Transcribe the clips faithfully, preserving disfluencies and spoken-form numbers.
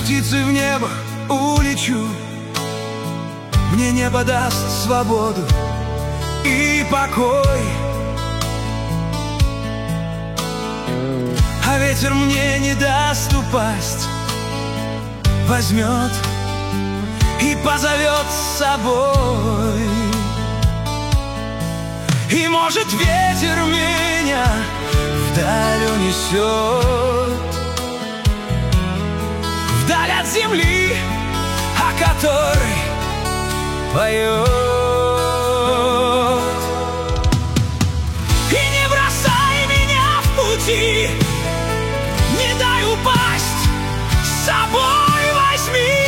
птицей в небо улечу, мне небо даст свободу и покой. А ветер мне не даст упасть, возьмет и позовет с собой. И может ветер меня вдаль унесет, вдаль от земли, о которой поет. И не бросай меня в пути, не дай упасть, с собой возьми.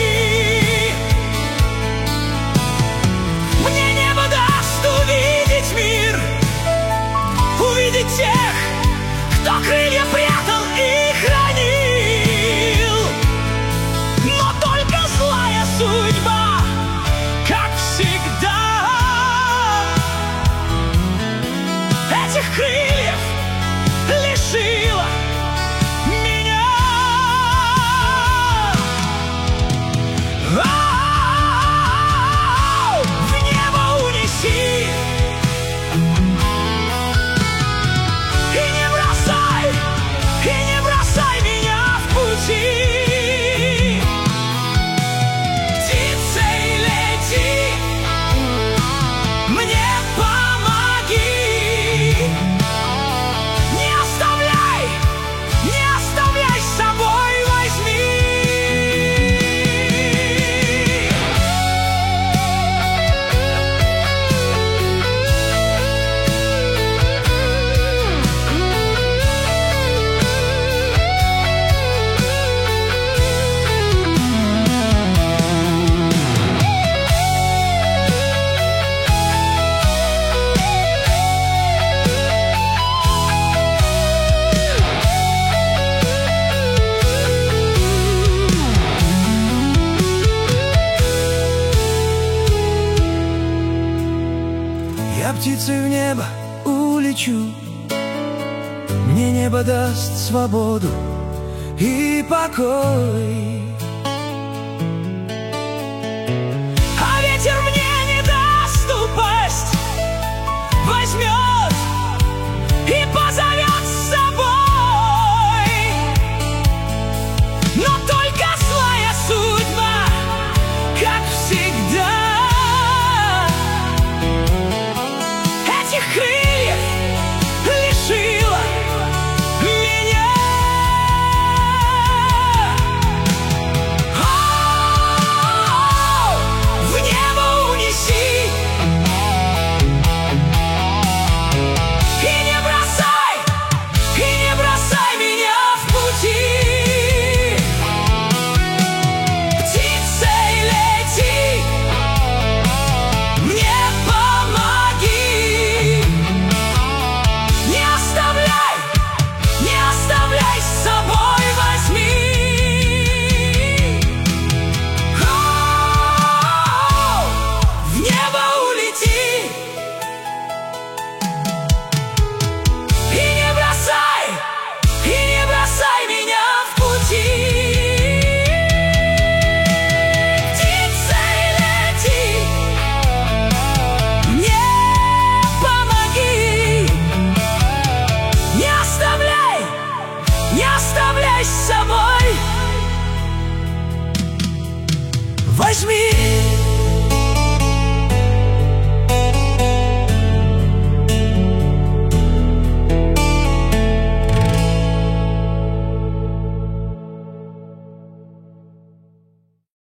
Мне небо даст увидеть мир, увидеть тех, кто крылья прятал и хранил. Но только злая судьба, как всегда, этих крыльев лишила меня. А-а-а, в небо унеси, и не бросай, и не бросай меня в пути. Птицей лети, мне помоги. Не оставляй, не оставляй, с собой возьми. Я птицей в небо улечу, мне небо даст свободу и покой. А ветер мне не даст упасть, возьмет и позовет с собой. Но только злая судьба, как всегда, этих крыльев лишила меня. О-о-о, в небо унеси, и не бросай, и не бросай меня в пути. Птицей лети, мне помоги. Не оставляй, не оставляй, с собой возьми. О-о-о, в небо улети, и не бросай, и не бросай меня в пути. Птицей лети, мне помоги. Не оставляй, не оставляй, с собой возьми.